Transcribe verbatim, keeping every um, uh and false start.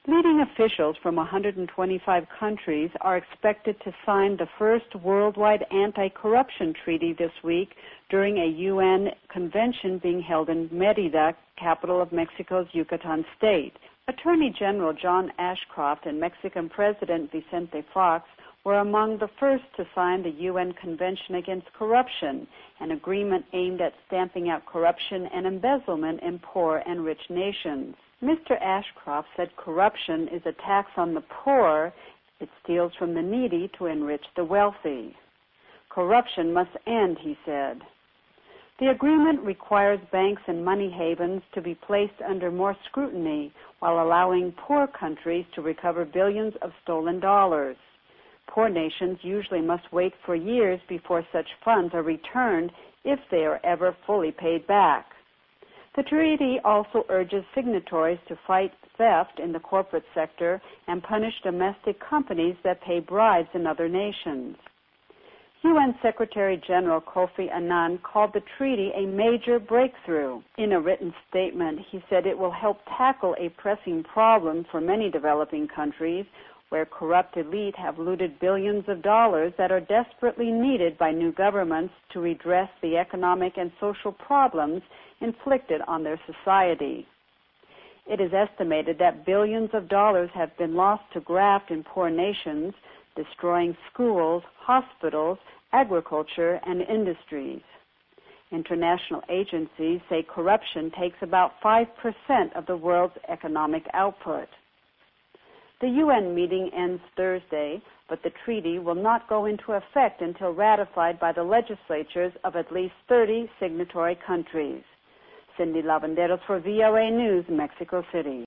Leading officials from one hundred twenty-five countries are expected to sign the first worldwide anti-corruption treaty this week during a U N convention being held in Mérida, capital of Mexico's Yucatan state. Attorney General John Ashcroft and Mexican President Vicente Fox were among the first to sign the U N Convention Against Corruption, an agreement aimed at stamping out corruption and embezzlement in poor and rich nations. Mister Ashcroft said corruption is a tax on the poor. It steals from the needy to enrich the wealthy. Corruption must end, he said. The agreement requires banks and money havens to be placed under more scrutiny while allowing poor countries to recover billions of stolen dollars. Poor nations usually must wait for years before such funds are returned if they are ever fully paid back. The treaty also urges signatories to fight theft in the corporate sector and punish domestic companies that pay bribes in other nations. U N Secretary General Kofi Annan called the treaty a major breakthrough. In a written statement, he said it will help tackle a pressing problem for many developing countries where corrupt elite have looted billions of dollars that are desperately needed by new governments to redress the economic and social problems inflicted on their society. It is estimated that billions of dollars have been lost to graft in poor nations, destroying schools, hospitals, agriculture, and industries. International agencies say corruption takes about five percent of the world's economic output. The U N meeting ends Thursday, but the treaty will not go into effect until ratified by the legislatures of at least thirty signatory countries. Cindy Lavanderos for V O A News, Mexico City.